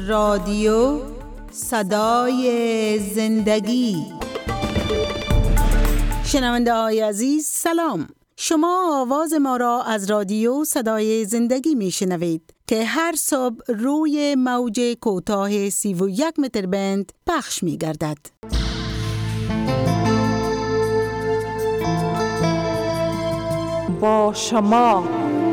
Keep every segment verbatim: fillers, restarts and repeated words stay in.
رادیو صدای زندگی. شنونده های عزیز سلام، شما آواز ما را از رادیو صدای زندگی می شنوید که هر صبح روی موج کوتاه سی و یک متر بند پخش می گردد. با شما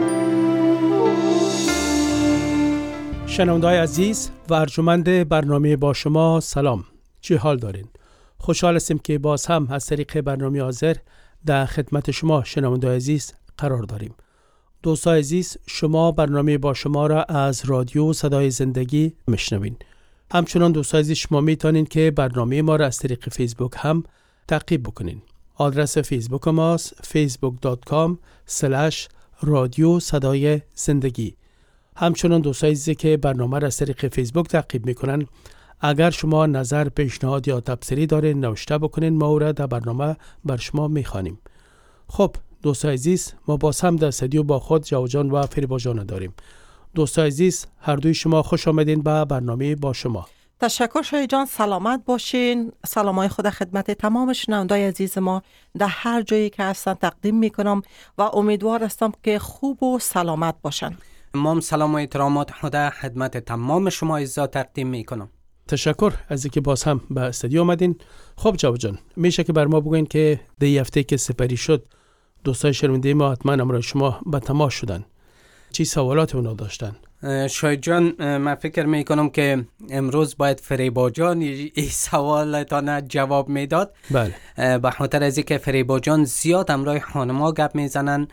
شنونده‌های عزیز و ارجمند برنامه با شما سلام، چه حال دارین؟ خوشحال هستیم که باز هم از طریق برنامه حاضر در خدمت شما شنونده‌های عزیز قرار داریم. دوستان عزیز، شما برنامه با شما را از رادیو صدای زندگی میشنوین. همچنان دوستان عزیز شما میتونین که برنامه ما را از طریق فیسبوک هم تعقیب بکنین. آدرس فیسبوک ماست فیسبوک دات کام اسلش رادیو صدای زندگی. همچنان دوستان عزیزی که برنامه را از طریق فیسبوک تعقیب میکنن، اگر شما نظر، پیشنهاد یا تبصره دارین نوشته بکنین، ما او را در برنامه بر شما میخوانیم. خب دوستان عزیز، ما باز هم در استودیو با خود جاو جان و فریبا جان داریم. دوستان عزیز، هر دوی شما خوش آمدین به برنامه با شما. تشکر شای جان، سلامت باشین. سلامای خود خدمت تمام شنوندای عزیز ما در هر جایی که هستن تقدیم میکنم و امیدوار هستم که خوب و سلامت باشن. ما سلام و احترامات خدا خدمت تمام شما عزیزا تقدیم میکنم. تشکر از اینکه باز هم به استودیو آمدین. خب جاو جان، میشه که بر ما بگوین که در این هفته که سپری شد دوستای شنونده ما حتما امروز شما به تماس شدن، چی سوالات اونا داشتن؟ شاید جان، من فکر میکنم که امروز باید فریبا جان این سوالتان جواب میداد. بله. به خاطر از اینکه فریبا جان زیاد امروز خانما گپ میزنن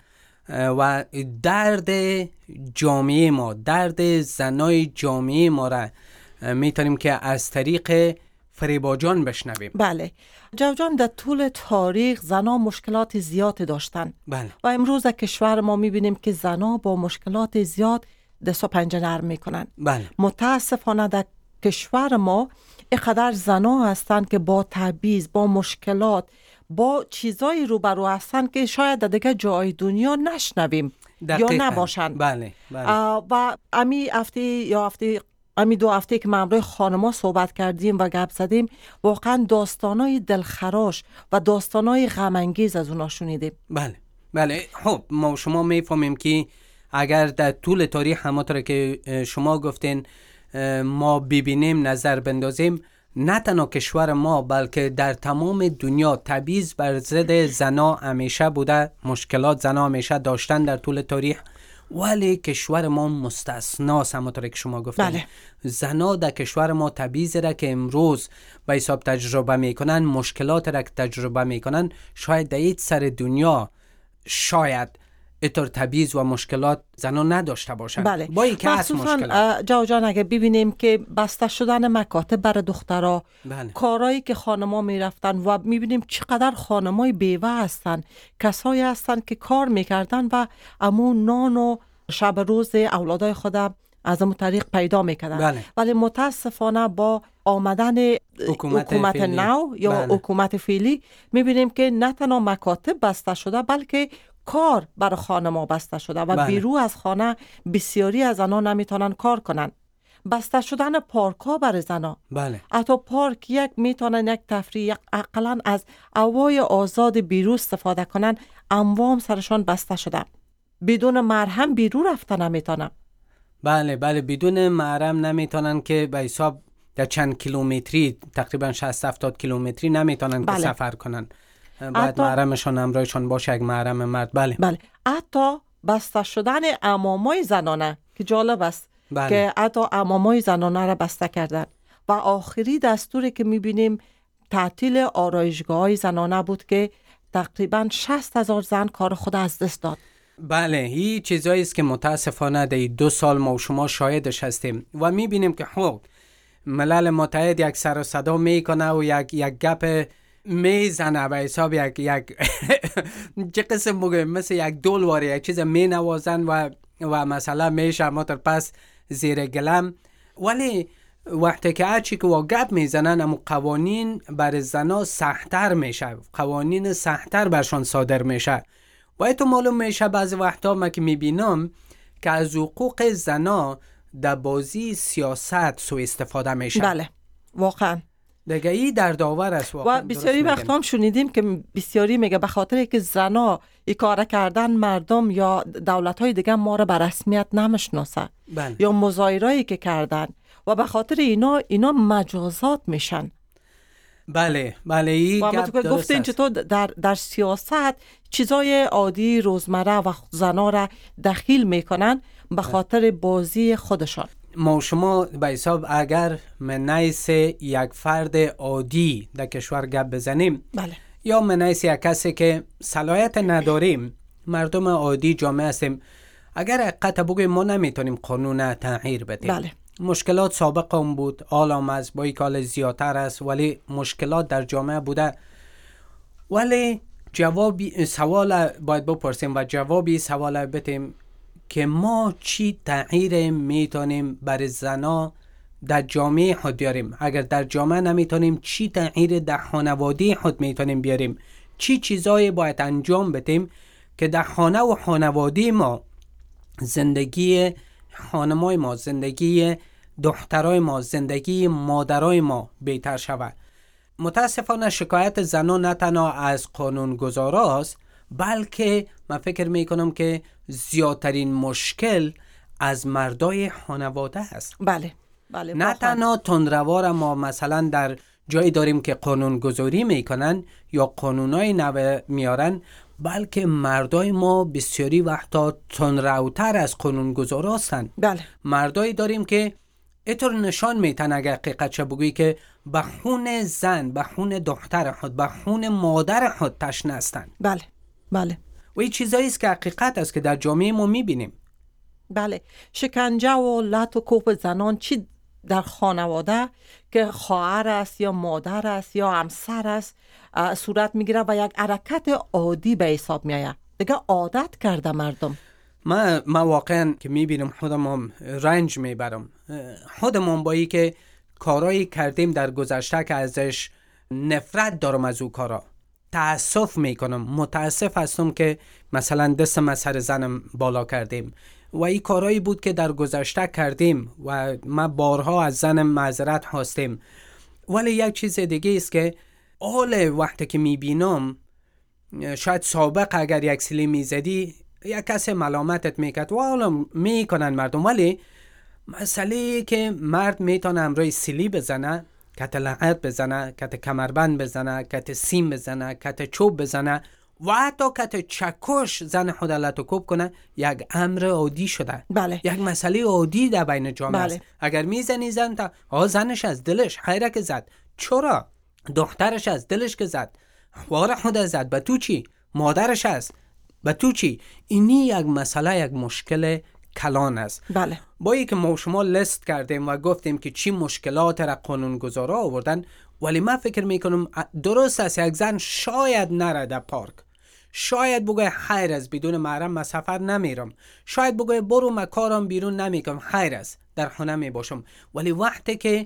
و درد جامعه ما، درد زنای جامعه ما را میتونیم که از طریق فریبا جان بشنویم. بله جاو جان، در طول تاریخ زنا مشکلات زیاد داشتن. بله. و امروز در کشور ما میبینیم که زنا با مشکلات زیاد دست و پنجه نرم میکنن. بله. متاسفانه در کشور ما اینقدر زنا هستن که با تبعیض، با مشکلات، با چیزایی روبرو هستن که شاید در دیگه جای دنیا نشنویم دقیقا. یا نباشن. بله. بله. و امی هفته یا هفته امی دو هفته که ما امروز خانما صحبت کردیم و گپ زدیم، واقعا داستانای دلخراش و داستانای غم انگیز از اونا شنیدیم. بله. بله. خب ما شما میفهمیم که اگر در طول تاریخ همونطور که شما گفتین ما ببینیم، نظر بندازیم، نه تنها کشور ما بلکه در تمام دنیا تبعیض بر ضد زنا همیشه بوده، مشکلات زنا همیشه داشتن در طول تاریخ، ولی کشور ما مستثناست. همونطور که شما گفتین. بله. زنا در کشور ما تبعیض را که امروز به حساب تجربه میکنن، مشکلات را که تجربه میکنن، شاید در این سر دنیا شاید اتر تبعیض و مشکلات زنا نداشته باشند. بله. با این که از مشکلات جاو جان، اگه ببینیم که بسته شدن مکاتب برای دخترها، بله. کارهایی که خانما میرفتن و میبینیم چقدر خانمای بیوه هستن، کسایی هستن که کار میکردن و امون نان و شب روز اولادای خود از امون طریق پیدا میکردن. بله. ولی متاسفانه با آمدن حکومت, حکومت فیلی. نو یا بله. حکومت فعلی میبینیم که نه تنها مکاتب بسته شده بلکه کار برای خانما بسته شده و بله. بیرو از خانه بسیاری از زنان نمیتونن کار کنن. بسته شدن پارک ها برای زنان. بله. حتی پارک یک میتونن یک تفریح، اقلا از هوای آزاد بیرو استفاده کنن، اموام سرشان بسته شده. بدون مرهم بیرو رفتن نمیتونن. بله بله بدون محرم نمیتونن که به حساب در چند کیلومتری، تقریبا شصت هفتاد کیلومتری نمیتونن بله. که سفر کنن. بعد حتی... محرمشان همراهشان باشه، یک محرم مرد. بله. بله. حتی بسته شدن عمامای زنانه که جالب است. بله. که حتی عمامای زنانه را بسته کردن. و آخری دستوری که میبینیم تعطیل آرایشگاه‌های زنانه بود که تقریبا شصت هزار زن کار خود از دست داد. بله، این چیزایی است که متاسفانه در دو سال ما و شما شاهدش هستیم و میبینیم که خب ملل متحد یک سر و صدا میکنه و یک یک گپ میزنه به حساب یک یک چه قسم بگم، مثل یک دلواری یک چیز مینوازن و و مثلا میشه ما تر پس زیر گلم. ولی وقتی که هرچی که واقعب میزنن امو قوانین بر زنا سخت‌تر میشه، قوانین سخت‌تر برشان صادر میشه. و ایتو معلوم میشه بعضی وقتا ما که میبینم که از حقوق زنا در بازی سیاست سوء استفاده میشه. بله واقعا دیگه این در داور است و بسیاری وقت هم شنیدیم که بسیاری میگه به خاطر که زنا این کار کردن مردم یا دولت‌های دیگه ما را به رسمیت نمیشناسه. بله. یا مظاهره‌ای که کردن و به خاطر اینا اینا مجازات میشن. بله بله این و گپ درست گفتین است. چطور در در سیاست چیزای عادی روزمره و زنا را دخیل میکنن به خاطر بازی خودشان. ما شما به حساب اگر من نیست یک فرد عادی در کشور گپ بزنیم، بله. یا من نیست یک کسی که صلاحیت نداریم، مردم عادی جامعه هستیم، اگر حقیقت بگویم ما نمیتونیم قانون تغییر بدیم. بله. مشکلات سابق هم بود، حالا از با کال زیادتر است، ولی مشکلات در جامعه بوده. ولی جوابی سوال باید بپرسیم و جوابی سوال بدیم که ما چی تغییر میتونیم برای زنا در جامعه خود بیاریم. اگر در جامعه نمیتونیم، چی تغییر در خانواده خود میتونیم بیاریم؟ چی چیزایی باید انجام بدیم که در خانه و خانواده ما، زندگی خانمای ما، زندگی دخترای ما، زندگی مادرای ما بهتر شود. متاسفانه شکایت زنا نه تنها از قانونگذاراست، بلکه من فکر میکنم که زیادترین مشکل از مردای خانواده است. بله بله. نه تنها تندروار ما مثلا در جایی داریم که قانونگذاری میکنن یا قانونای نو میارن، بلکه مردای ما بسیاری وقتا تندروتر از قانونگذارا هستند. بله. مردایی داریم که اینطور نشان میتن اگر حقیقت چه بگویی که به خون زن، به خون دختر خود، به خون مادر خود تشنه هستند. بله بله. و این چیزایی است که حقیقت است که در جامعه ما میبینیم. بله. شکنجه و لط و کوب زنان چی در خانواده که خواهر است یا مادر است یا همسر است صورت میگیره و یک حرکت عادی به حساب میآید. دیگه عادت کرده مردم. ما ما واقعا که میبینم خودم هم رنج میبرم. خودمون با ای که کارایی کردیم در گذشته که ازش نفرت دارم از او کارا، تأسف میکنم، متاسف هستم که مثلا دستم از سر زنم بالا کردیم و این کارایی بود که در گذشته کردیم و ما بارها از زنم معذرت خواستیم. ولی یک چیز دیگه است که اول وقتی که میبینم، شاید سابق اگر یک سلی میزدی یک کسی ملامتت میکرد و حالا میکنن مردم، ولی مسئله که مرد میتونه امروی سلی بزنه، کت لغت بزنه، کت کمربند بزنه، کت سیم بزنه، کت چوب بزنه و حتی کت چکش زن خود لط و کوب کنه، یک امر عادی شده. بله. یک مسئله عادی در بین جامعه بله. است. اگر میزنی زن تا آه زنش از دلش خیره که زد، چرا؟ دخترش از دلش که زد، خوار خود زد، به تو چی؟ مادرش است، به تو چی؟ اینی یک مسئله، یک مشکل کلان است. بله. با ای که ما شما لیست کردیم و گفتیم که چی مشکلات را قانونگذارا آوردن، ولی من فکر میکنم درست است یک زن شاید نره در پارک، شاید بگه خیر است بدون محرم من سفر نمیرم، شاید بگه برو من کارم بیرون نمیکنم، خیر است در خونه میباشم. ولی وقتی که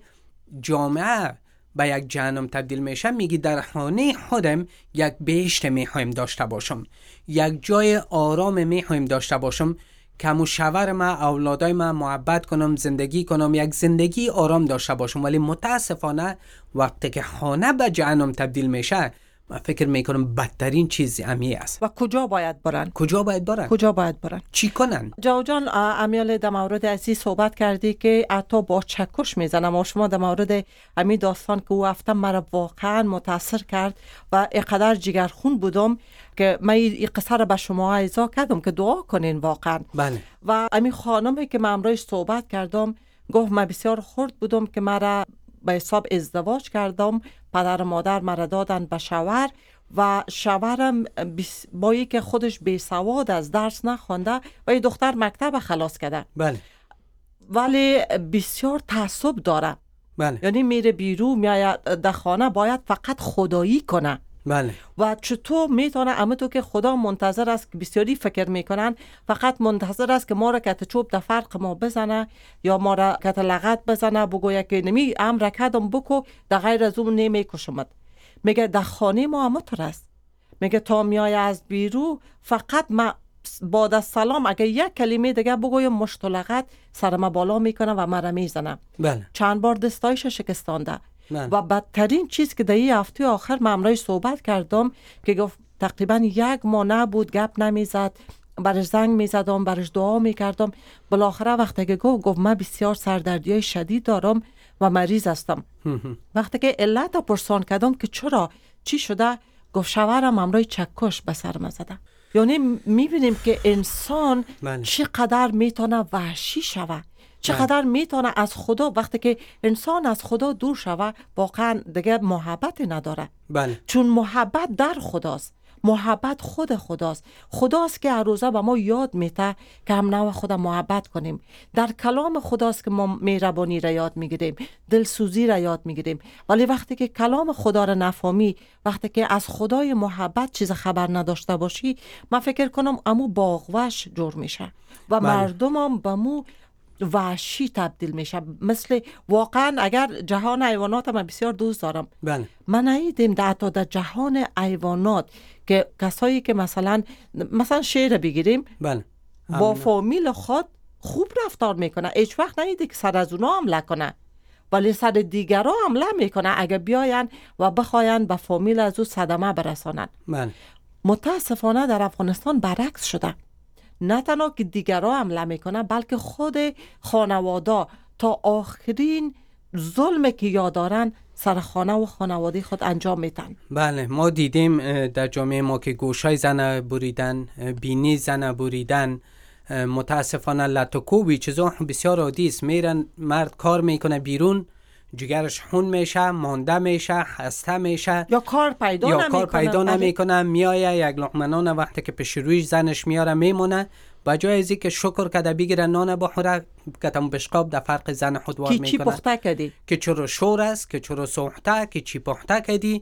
جامعه به یک جهنم تبدیل میشه، میگی در خانه خودم یک بهشت میخوایم داشته باشم، یک جای آرام میخوایم داشته باشم که همون شوهر ما، اولادای ما محبت کنم، زندگی کنم، یک زندگی آرام داشته باشم. ولی متاسفانه وقتی که خانه به جهنم تبدیل میشه، من فکر میکنم بدترین چیز امی است. و کجا باید برن؟ کجا باید برن؟ کجا باید برن؟ چی کنن؟ جاو جان، امیال در مورد ازی صحبت کردی که حتی با چکش میزنم و شما در مورد امی داستان که او هفته مرا واقعا متاثر کرد و اقدر جگرخون بودم که من این قصه را به شما ایزا کردم که دعا کنین واقعا. بله. و امی خانمی که من امروز صحبت کردم گفت من بسیار خرد بودم که مرا به حساب ازدواج کردم، پدر و مادر مرا دادن به شوهر و شوهرم با ای که خودش بی سواد از درس نخونده و این دختر مکتب خلاص کرده. بله. ولی بسیار تعصب داره. بله. یعنی میره بیرون، میاد در خانه باید فقط خدایی کنه. بله. و چطور میتونه اما تو که خدا منتظر است که بسیاری فکر میکنن فقط منتظر است که ما را کت چوب در فرق ما بزنه یا ما را کت لغت بزنه، بگویه که نمی امر کردم بکو، در غیر از اون نمیکشمت. میگه در خانه ما اما تو است. میگه تا میای از بیرو فقط ما بعد از سلام اگه یک کلمه دیگه بگویم مشتلقت سر ما بالا میکنه و مرا میزنه. بله. چند بار دستایش شکستانده. بله. و بدترین چیز که در این هفته آخر من امروز صحبت کردم که گفت تقریبا یک ماه نبود گپ نمیزد، برش زنگ میزدم، برش دعا میکردم. بالاخره وقتی که گفت گفت من بسیار سردردی شدید دارم و مریض هستم. وقتی که علت پرسان کردم که چرا چی شده، گفت شوهرم امروز چکش به سرم زده. یعنی میبینیم که انسان بله. چقدر میتونه وحشی شوه، چقدر میتونه از خدا، وقتی که انسان از خدا دور شوه واقعا دیگه محبت نداره. بله. چون محبت در خداست، محبت خود خداست. خداست که هر روزه به ما یاد میده که هم نوع خدا محبت کنیم. در کلام خداست که ما مهربانی را یاد میگیریم، دلسوزی را یاد میگیریم. ولی وقتی که کلام خدا را نفهمی، وقتی که از خدای محبت چیز خبر نداشته باشی، من فکر کنم امو باغوش جور میشه و بله. مردم هم به مو وحشی تبدیل میشه. مثل واقعا اگر جهان حیوانات من بسیار دوست دارم. بله. من نیدیم در حتی در جهان حیوانات که کسایی که مثلا مثلا شیر بگیریم، بله. با فامیل خود خوب رفتار میکنه، هیچ وقت نیدی که سر از اونا حمله کنه، ولی سر دیگرها حمله میکنه اگه بیاین و بخواین به فامیل از او صدمه برسانن. بله. متاسفانه در افغانستان برعکس شده. نه تنها که دیگرها حمله میکنه، بلکه خود خانواده تا آخرین ظلم که یادارن سر خانه و خانواده خود انجام میدن. بله، ما دیدیم در جامعه ما که گوشای زن بریدن، بینی زن بریدن، متاسفانه لطوکوبی چیزا بسیار عادی است. میرن مرد کار میکنه بیرون، جگرش خون میشه، مانده میشه، خسته میشه، یا کار پیدا یا نمیکنه، کار پیدا نمیکنه، میایه یک لقمه نان وقتی که پیش رویش زنش میاره میمونه، بجای ازی که شکر کده بگیره نان بخوره، کتم بشقاب در فرق زن خود وار میکنه که چی پخته کردی، که چرا شور است، که چرا سوخته، که چی پخته کردی.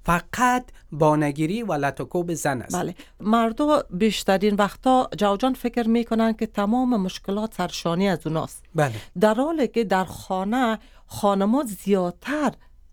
فقط بانگیری و لطوکوب زن است. بله. مردم بیشترین وقتا جوجان فکر میکنن که تمام مشکلات سرشانی از اوناست. بله. در حالی که در خانه خانم‌ها زیادتر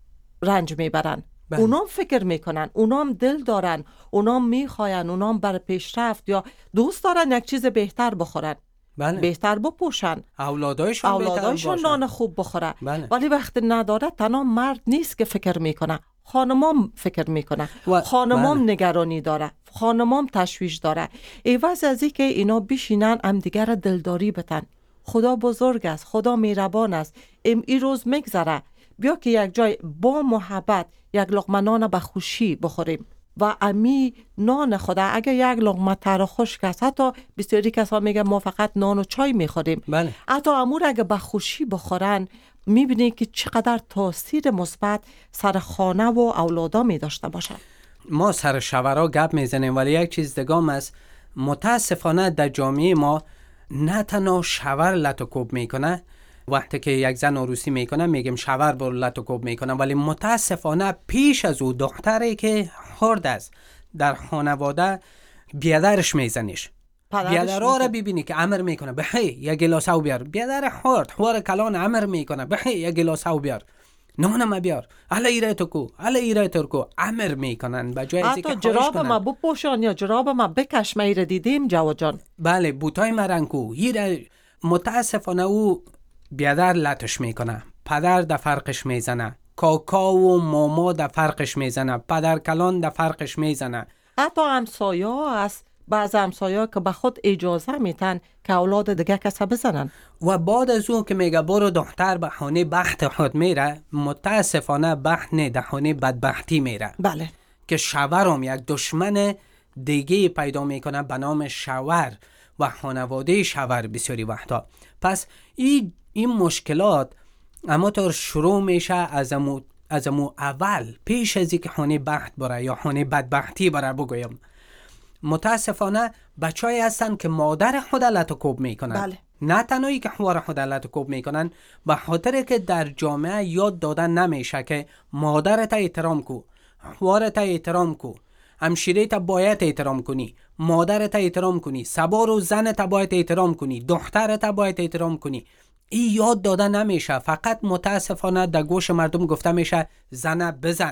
رنج میبرن. بله. اونام فکر میکنن، اونام دل دارن، اونام میخواین، اونام بر پیشرفت یا دوست دارن یک چیز بهتر بخورن. بله. بهتر بپوشن، اولادایشون اولادایشون نان خوب بخوره. بله. ولی وقت نداره تنها مرد نیست که فکر میکنه، خانمام فکر میکنه، و... خانمام بله. نگرانی داره، خانمام تشویش داره. ایواز از این که اینا بشینن هم دیگر دلداری بتن. خدا بزرگ است، خدا مهربان است. ام این روز میگذره، بیا که یک جای با محبت یک لقمه نان به خوشی بخوریم و امی نان خدا اگه یک لقمه تر خشک است، حتی بسیاری کسا میگه ما فقط نان و چای میخوریم، بله. حتی امور اگه به خوشی بخورن میبینی که چقدر تاثیر مثبت سر خانه و اولادا میداشته باشه. ما سر شوهرها گپ میزنیم، ولی یک چیز دگام است. متاسفانه در جامعه ما نه تنها شوهر لطوکوب میکنه، وقتی که یک زن عروسی میکنه میگیم شوهر بر لطوکوب میکنه، ولی متاسفانه پیش از او دختری که خرد است در خانواده بیادرش میزنیش. بیادرها را ببینی که امر میکنه بخی یک گلاس او بیار، بیادر خرد خوار کلان امر میکنه بخی یک گلاس او بیار، نانم بیار، الا ایره تو کو، الا ایره ترکو، امر میکنن بجای از اینکه جراب ما بپوشان یا جراب ما بکش. ما ایره دیدیم جواد جان. بله، بوتای مرنکو ایره. متاسفانه او بیادر لطش میکنه، پدر در فرقش میزنه، کاکا و ماما در فرقش میزنه، پدر کلان در فرقش میزنه. حتی همسایه ها هست، بعض همسایه که به خود اجازه میتن که اولاد دیگه کسا بزنن. و بعد از اون که میگه برو دختر به خانه بخت خود میره، متاسفانه بخت نه، در خانه بدبختی میره. بله. که شوهرم یک دشمن دیگه پیدا میکنه به نام شوهر و خانواده شوهر بسیاری وقتا. پس این این مشکلات اما تا شروع میشه از امو از امو اول، پیش از اینکه خانه بخت بره یا خانه بدبختی بره بگویم. متاسفانه بچه‌ای هستن که مادر خود لطوکوب میکنن. بله. نه تنهایی که خوار خود لطوکوب میکنن، به خاطر که در جامعه یاد دادن نمیشه که مادرت احترام کو، خوارت احترام کو، همشیرت باید احترام کنی، مادرت احترام کنی، سوار و زنت باید احترام کنی، دخترت باید احترام کنی. این یاد دادن نمیشه. فقط متاسفانه در گوش مردم گفته میشه زن بزن،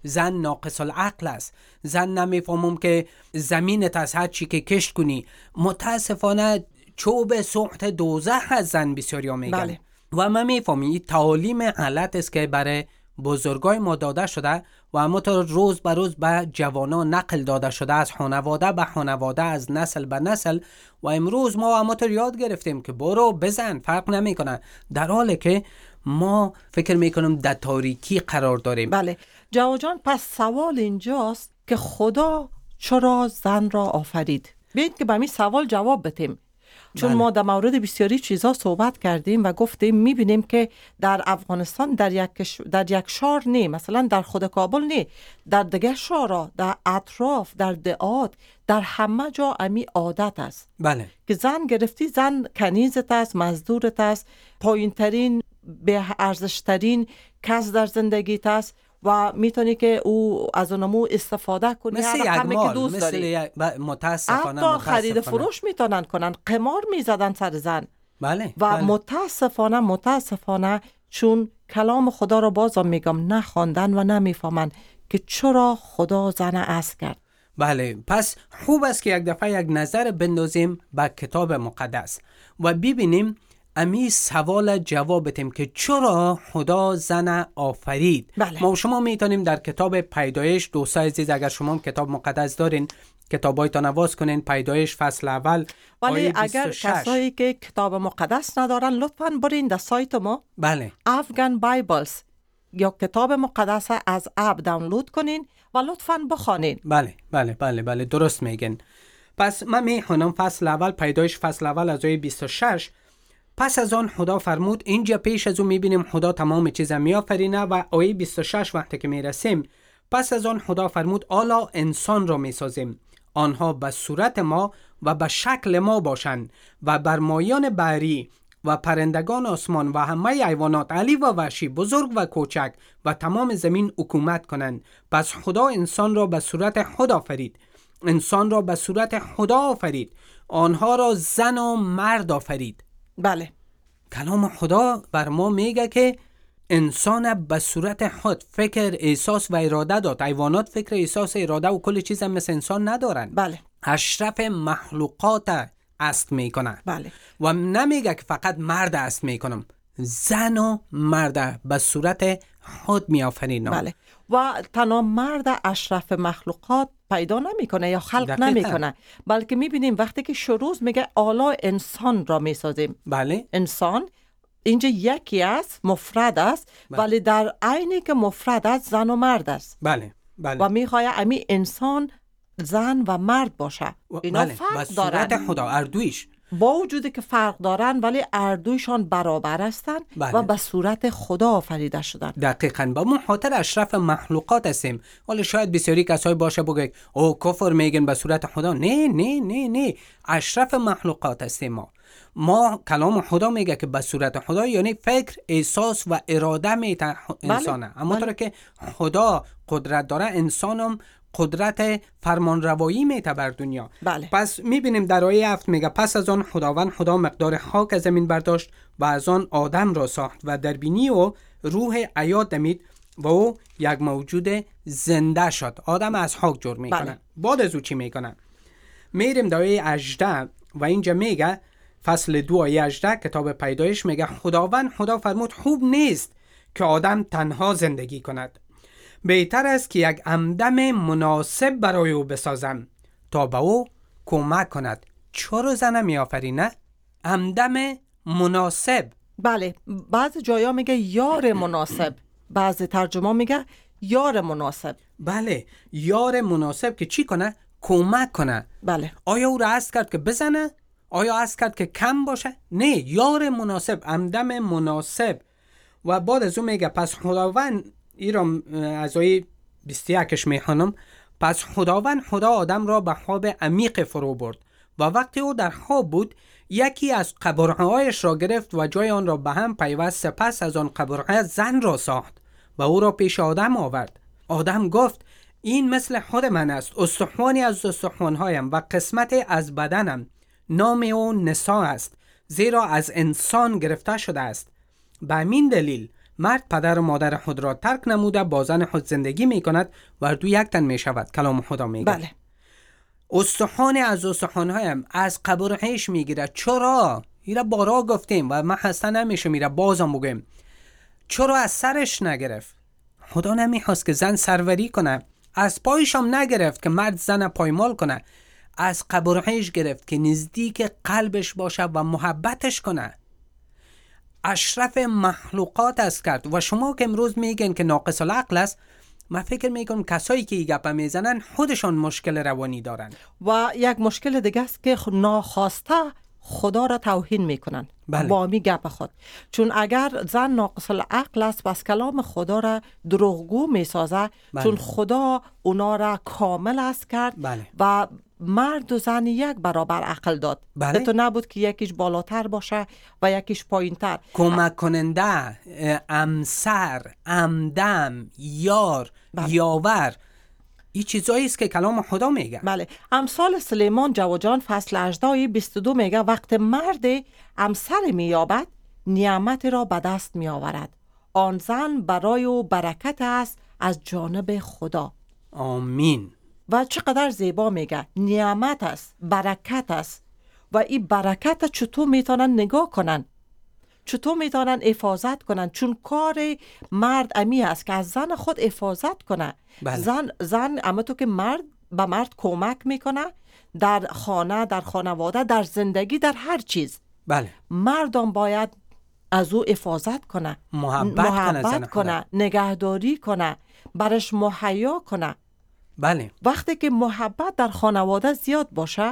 زن ناقص العقل است، زن نمیفهمم که زمینت از هر چی که کشت کنی. متاسفانه چوب سوخت دوزخ از زن بسیاریا میگن. بله. و من میفهمی این تعالیم غلط است که برای بزرگای ما داده شده و همونطور روز به روز به جوانان نقل داده شده، از خانواده به خانواده، از نسل به نسل. و امروز ما همونطور یاد گرفتیم که برو بزن، فرق نمیکنه، در حالی که ما فکر میکنم در تاریکی قرار داریم. بله جواد جان، پس سوال اینجاست که خدا چرا زن را آفرید؟ بیایید که به این سوال جواب بدیم. چون بله. ما در مورد بسیاری چیزا صحبت کردیم و گفتیم میبینیم که در افغانستان در یک در یک شهر نه، مثلا در خود کابل نه، در دیگه شهرها، در اطراف، در دهات، در همه جا امی عادت است. بله. که زن گرفتی، زن کنیزت است، مزدورت است، پایین ترین، به ارزش ترین کس در زندگیت است و میتونی که او از اونمو استفاده کنی مثل هر رقمی که دوست مثل داری. یک متاسفانه حتی خرید فروش میتونن کنن، قمار میزدن سر زن. بله. و بله. متاسفانه متاسفانه چون کلام خدا رو بازم میگم نخواندن و نمیفهمن که چرا خدا زن عصر کرد. بله، پس خوب است که یک دفعه یک نظر بندازیم به کتاب مقدس و ببینیم امی سوال جواب بدیم که چرا خدا زن آفرید. بله. ما شما میتونیم در کتاب پیدایش، دوستای عزیز اگر شما کتاب مقدس دارین کتابایتان نواز کنین، پیدایش فصل اول ولی آیه اگر بیست و شش. کسایی که کتاب مقدس ندارن لطفاً برین در سایت ما بله. افغان بایبلز یا کتاب مقدس از اپ دانلود کنین و لطفاً بخوانین. بله بله بله بله درست میگن. پس من میخونم فصل اول، پیدایش فصل اول از آیه بیست و شش. پس از آن خدا فرمود، اینجا پیش از اون میبینیم خدا تمام چیزا میآفرینه و آیه بیست و شش وقتی که میرسیم، پس از آن خدا فرمود حالا انسان را میسازیم، آنها به صورت ما و به شکل ما باشند و بر مایان بحری و پرندگان آسمان و همه حیوانات علی و وحشی، بزرگ و کوچک و تمام زمین حکومت کنند. پس خدا انسان را به صورت خود آفرید، انسان را به صورت خدا آفرید، آنها را زن و مرد آفرید. بله. کلام خدا بر ما میگه که انسان به صورت خود فکر، احساس و اراده داد. حیوانات فکر، احساس، اراده و کل چیز هم مثل انسان ندارن. بله. اشرف مخلوقات است میکنه. بله. و نمیگه که فقط مرد است میکنم، زن و مرد به صورت خود میآفرینم. بله. و تنها مرد اشرف مخلوقات پیدا نمیکنه یا خلق دقیقا. نمیکنه، بلکه میبینیم وقتی که شروع میگه اعلی انسان را میسازیم. بله. انسان اینجا یکی است، مفرد است، بله. ولی در عینی که مفرد است زن و مرد است. بله. بله. و میخواد امی انسان زن و مرد باشه. اینا بله. فرق به صورت دارن. خدا اردویش، با وجودی که فرق دارن ولی اردویشان برابر هستند. بله. و به صورت خدا آفریده شدن. دقیقاً. با ما خاطر اشرف مخلوقات هستیم. ولی شاید بسیاری کسای باشه بگه او کفر میگن به صورت خدا. نه نه نه نه، اشرف مخلوقات هستیم ما. ما کلام خدا میگه که به صورت خدا یعنی فکر، احساس و اراده میته انسانه. بله. اما بله. طور که خدا قدرت داره، انسانم قدرت فرمانروایی میته بر دنیا. بله. پس میبینیم در آیه هفت میگه پس از آن خداوند خدا مقدار خاک از زمین برداشت و از آن آدم را ساخت و در بینی او روح حیات دمید و او یک موجود زنده شد. آدم از خاک جور میکنه. بله. بعد از او چی میکنه؟ میریم در آیه هجده و اینجا میگه فصل دو آیه هجده کتاب پیدایش میگه خداوند خدا فرمود خوب نیست که آدم تنها زندگی کند، بهتر است که یک همدم مناسب برای او بسازم تا به او کمک کند. چرا زن میآفرینه؟ همدم مناسب. بله. بعض جایا میگه یار مناسب، بعض ترجمه میگه یار مناسب. بله، یار مناسب که چی کنه؟ کمک کنه. بله. آیا او را عصد کرد که بزنه؟ آیا عصد کرد که کم باشه؟ نه، یار مناسب، همدم مناسب. و بعد از اون میگه پس خداوند، ایرام از آیه بیست و یک میخوانم، پس خداوند خدا آدم را به خواب عمیق فرو برد و وقتی او در خواب بود یکی از قبرهایش را گرفت و جای آن را به هم پیوست. سپس از آن قبرهای زن را ساخت و او را پیش آدم آورد. آدم گفت این مثل خود من است، استخوانی از استخوانهایم و قسمت از بدنم. نام او نسا است، زیرا از انسان گرفته شده است. به همین دلیل مرد پدر و مادر خود را ترک نموده با زن خود زندگی می کند و هر دو یک تن می شود. کلام خدا می گوید. بله. استخوان از استخوانهایم از قبر خیش می گیرد. چرا؟ ایرا بارا گفتیم و من خسته نمیشم ایرا بازم بگیم. چرا از سرش نگرفت؟ خدا نمیخواست که زن سروری کنه. از پایش هم نگرفت که مرد زن پایمال کنه. از قبرهش گرفت که نزدیک قلبش باشه و محبتش کنه. اشرف مخلوقات است کرد. و شما که امروز میگن که ناقص العقل است، من فکر میکنم کسایی که این گپ میزنن خودشان مشکل روانی دارن. و یک مشکل دیگه است که ناخواسته خدا را توهین میکنن. بله. با می گپ خود. چون اگر زن ناقص العقل است پس کلام خدا را دروغگو میسازه. بله. چون خدا اونا را کامل است کرد. بله. و مرد و زن یک برابر عقل داد. بله. تو نبود که یکیش بالاتر باشه و یکیش پایینتر. کمک کننده، امسر، امدم، یار، بله. یاور، این چیزایی است که کلام خدا میگه. بله. امثال سلیمان جوجان فصل هجده بیست و دو میگه وقت مرد امسر مییابد نعمت را به دست میآورد. آن زن برای او برکت است از جانب خدا. آمین. و چقدر زیبا میگه نعمت است، برکت است. و این برکت چطور میتونن نگاه کنن، چطور میتونن حفاظت کنن؟ چون کار مرد امی است که از زن خود حفاظت کنه. بله. زن زن اما تو که مرد به مرد کمک میکنه در خانه، در خانواده، در زندگی، در هر چیز. بله. مردم باید از او حفاظت کنه، محبت, محبت کنه, زن کنه، نگهداری کنه، برش مهیا کنه. بله. وقتی که محبت در خانواده زیاد باشه،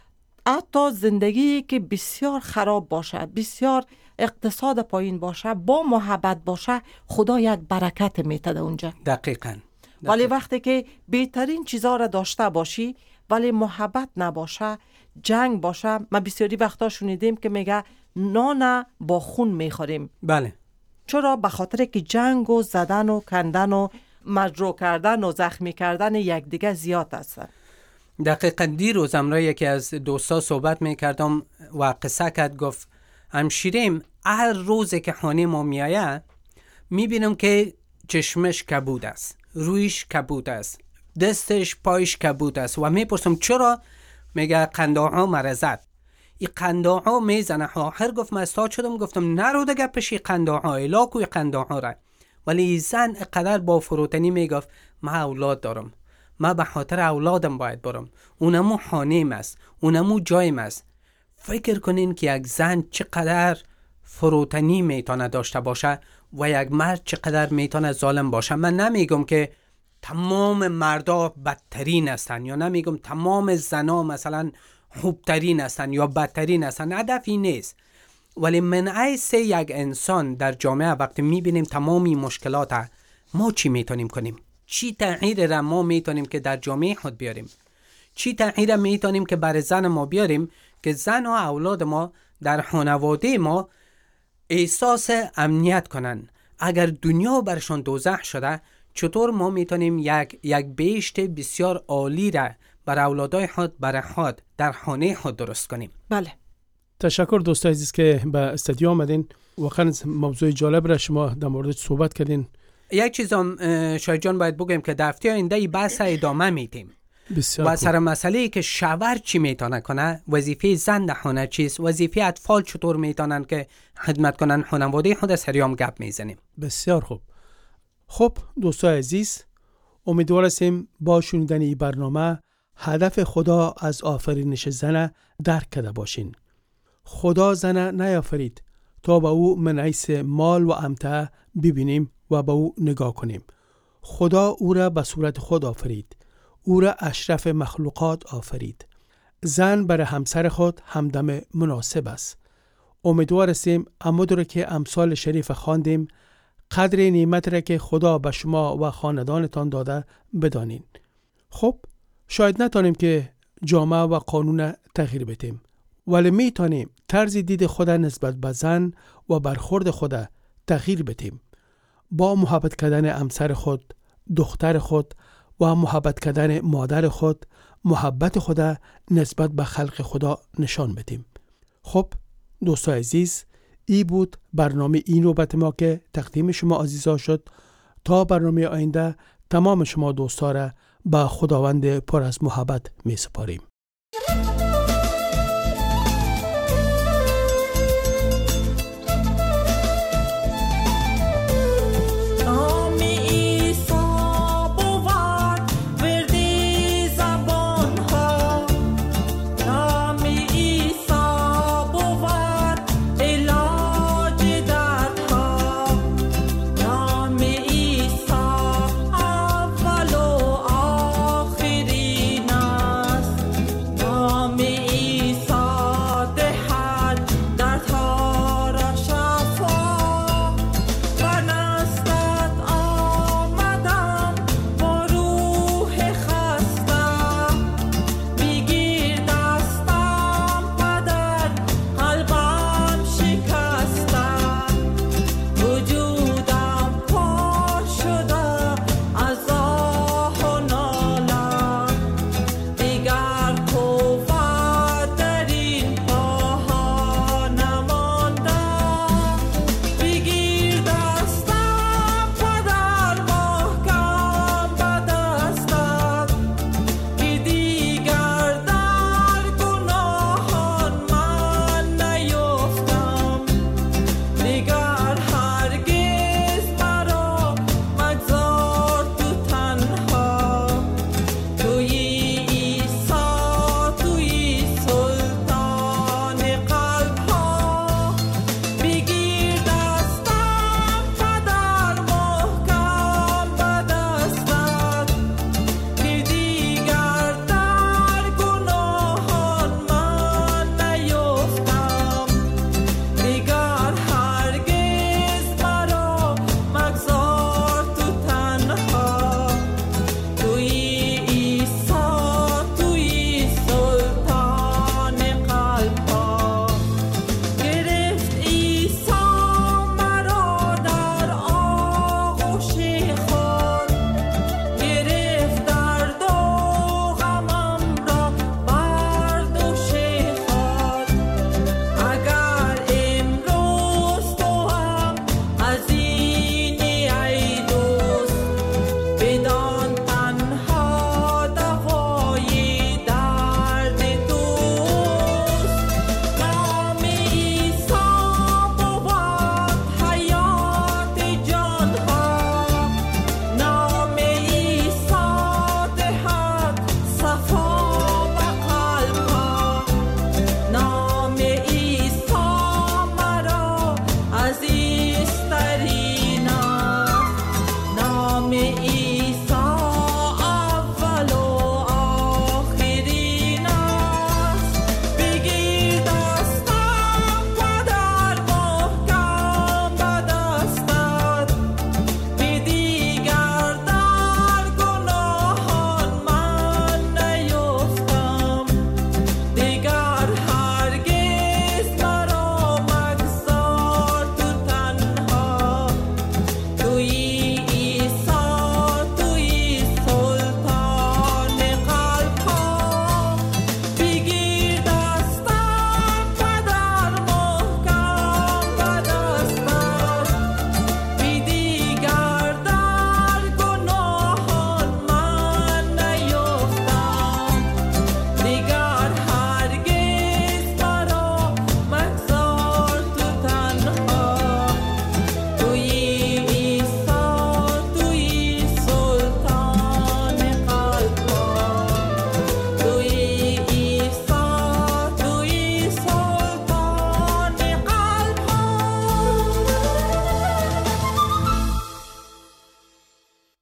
حتی زندگی که بسیار خراب باشه، بسیار اقتصاد پایین باشه، با محبت باشه، خدا یک برکت میتده اونجا. دقیقاً. ولی وقتی که بهترین چیزا را داشته باشی ولی محبت نباشه، جنگ باشه، ما بسیاری وقتا شنیدیم که میگه نان با خون میخوریم. بله. چرا؟ به خاطر که جنگ و زدن و کندن و مجروح کردن و زخمی کردن یکدیگه زیاد است. دقیقاً. دیروز امروز یکی از دوستا صحبت میکردم و قصه کرد، گفت همشیریم هر روزی که خانه ما میایه میبینم که چشمش کبود است، رویش کبود است، دستش پایش کبود است و میپرسم چرا؟ میگه قنداقها مرزد. این قنداقها میزنه. آخر گفت من استاد شدم، گفتم نرو دیگه پیش قنداقها، الا کوی قنداقها را. ولی زن قدر با فروتنی میگفت من اولاد دارم، من به خاطر اولادم باید برم، اونمو خانه‌ام است، اونمو جایم است. فکر کنین که یک زن چقدر فروتنی میتونه داشته باشه و یک مرد چقدر میتونه ظالم باشه. من نمیگم که تمام مردا بدترین هستن یا نمیگم تمام زنا مثلا خوبترین هستن یا بدترین هستن، هدف این نیست. ولی من حیث یک انسان در جامعه وقتی میبینیم تمامی مشکلات، ما چی میتونیم کنیم؟ چی تغییر را ما میتونیم که در جامعه خود بیاریم؟ چی تغییر میتونیم که برای زن ما بیاریم که زن و اولاد ما در خانواده ما احساس امنیت کنن؟ اگر دنیا برشان دوزخ شده، چطور ما میتونیم یک یک بهشت بسیار عالی را بر اولادای خود، برای خود در خانه خود درست کنیم؟ بله. تشکر دوستای عزیز که به استودیو آمدین. واقعا موضوع جالب را شما در موردش صحبت کردین. یک چیزم شاید جان باید بگم که در هفته آینده بحث ادامه میدیم و سر مسئله که شوهر چی میتونه کنه، وظیفه زن در خانه چیست، وظیفه اطفال چطور میتونن که خدمت کنن خانواده خود، سریام گپ میزنیم. بسیار خوب. خب دوستای عزیز، امیدوار هستیم با شنیدن این برنامه هدف خدا از آفرینش زن درک کرده باشین. خدا زن نیافرید تا به او من حیث مال و امتع ببینیم و به او نگاه کنیم. خدا او را به صورت خود آفرید. او را اشرف مخلوقات آفرید. زن برای همسر خود همدم مناسب است. امیدوار هستیم همونطور که امثال شریف خواندیم قدر نعمت را که خدا به شما و خاندانتان داده بدانین. خب شاید نتانیم که جامعه و قانون تغییر بدیم، ولی میتونیم طرز دید خود نسبت به زن و برخورد خود تغییر بدیم. با محبت کردن همسر خود، دختر خود و محبت کردن مادر خود، محبت خود نسبت به خلق خدا نشان بدیم. خب دوستای عزیز، ای بود برنامه این نوبت ما که تقدیم شما عزیزا شد. تا برنامه آینده تمام شما دوستا را به خداوند پر از محبت می سپاریم.